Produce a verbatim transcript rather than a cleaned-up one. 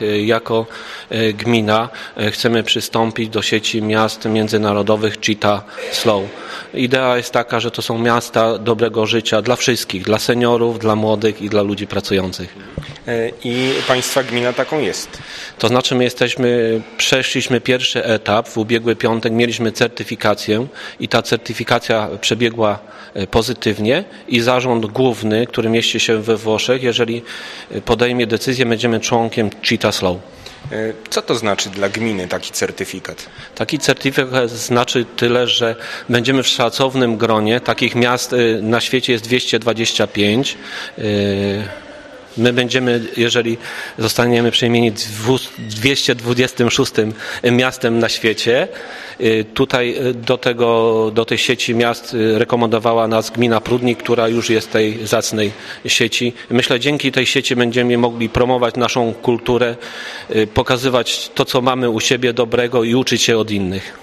Jako gmina chcemy przystąpić do sieci miast międzynarodowych Cheetah Slow. Idea jest taka, że to są miasta dobrego życia dla wszystkich, dla seniorów, dla młodych i dla ludzi pracujących. I Państwa gmina taką jest? To znaczy my jesteśmy, przeszliśmy pierwszy etap, w ubiegły piątek mieliśmy certyfikację i ta certyfikacja przebiegła pozytywnie i zarząd główny, który mieści się we Włoszech, jeżeli podejmie decyzję, będziemy członkiem Cheetah Slow. Co to znaczy dla gminy taki certyfikat? Taki certyfikat znaczy tyle, że będziemy w szacownym gronie. Takich miast na świecie jest dwieście dwadzieścia pięć. My będziemy, jeżeli zostaniemy przejmieni dwieście dwudziestym szóstym miastem na świecie. Tutaj do, tego, do tej sieci miast rekomendowała nas gmina Prudnik, która już jest tej zacnej sieci. Myślę, dzięki tej sieci będziemy mogli promować naszą kulturę, pokazywać to, co mamy u siebie dobrego i uczyć się od innych.